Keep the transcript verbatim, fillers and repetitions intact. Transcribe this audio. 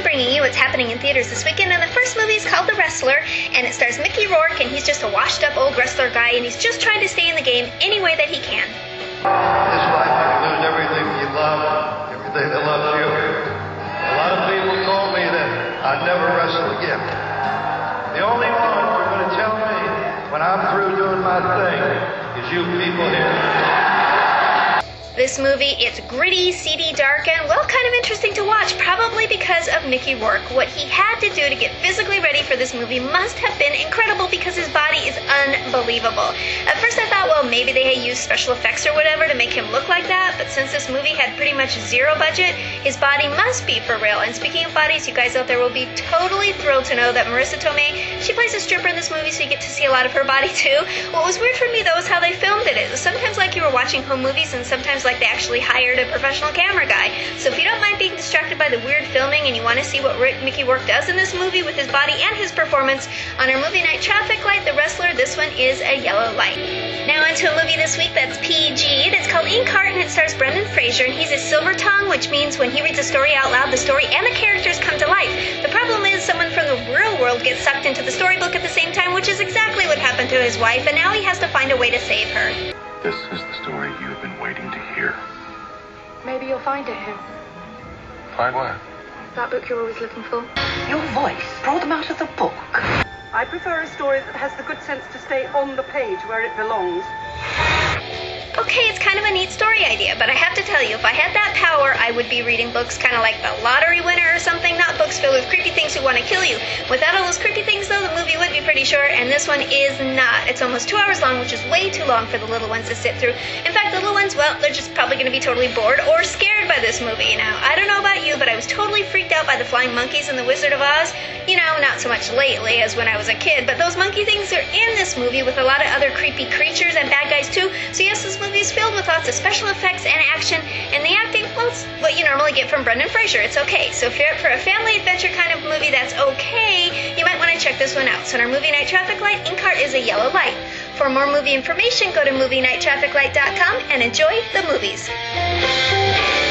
I'm bringing you what's happening in theaters this weekend, and the first movie is called The Wrestler, and it stars Mickey Rourke, and he's just a washed-up old wrestler guy, and he's just trying to stay in the game any way that he can. In this life, you can lose everything you love, everything that loves you. A lot of people told me that I'd never wrestle again. The only one who's going to tell me when I'm through doing my thing is you people here. This movie, it's gritty, seedy, dark, and, well, kind of interesting to watch, probably because of Mickey Rourke. What he had to do to get physically ready for this movie must have been incredible because his body is unbelievable. At first I thought, well, maybe they had used special effects or whatever to make him look like that, but since this movie had pretty much zero budget, his body must be for real. And speaking of bodies, you guys out there will be totally thrilled to know that Marissa Tomei, she plays a stripper in this movie, so you get to see a lot of her body too. What was weird for me, though, is how they filmed it. It was sometimes like you were watching home movies, and sometimes like they actually hired a professional camera guy. So if you don't mind being distracted by the weird filming and you want to see what Rick, Mickey Rourke does in this movie with his body and his performance on our movie night traffic light, The Wrestler, this one is a yellow light. Now into a movie this week that's P G. That's called Inkheart, and it stars Brendan Fraser, and he's a silver tongue, which means when he reads a story out loud, the story and the characters come to life. The problem is someone from the real world gets sucked into the storybook at the same time, which is exactly what happened to his wife, and now he has to find a way to save her. This is the story you've been waiting to hear. Maybe you'll find it here. Find what? That book you're always looking for. Your voice brought them out of the book. I prefer a story that has the good sense to stay on the page where it belongs. Okay, it's kind of a neat story idea, but I have to tell you, if I had that power, I would be reading books kind of like The Lottery Winner or something, not books filled with creepy things who want to kill you. Without all those creepy things, though, the movie would be pretty short, and this one is not. It's almost two hours long, which is way too long for the little ones to sit through. In fact, the little ones, well, they're just probably going to be totally bored or scared by this movie. Now, I don't know about you, but I was totally freaked out by the flying monkeys in The Wizard of Oz. You know, not so much lately as when I was a kid, but those monkey things are in this movie with a lot of other creepy creatures and bad guys, too. So yes, this movie is filled with lots of special effects and action, and the acting, well, it's what you normally get from Brendan Fraser. It's okay. So if you're up for a family adventure kind of movie that's okay, you might want to check this one out. So in our movie night traffic light, Inkheart is a yellow light. For more movie information, go to movie night traffic light dot com and enjoy the movies.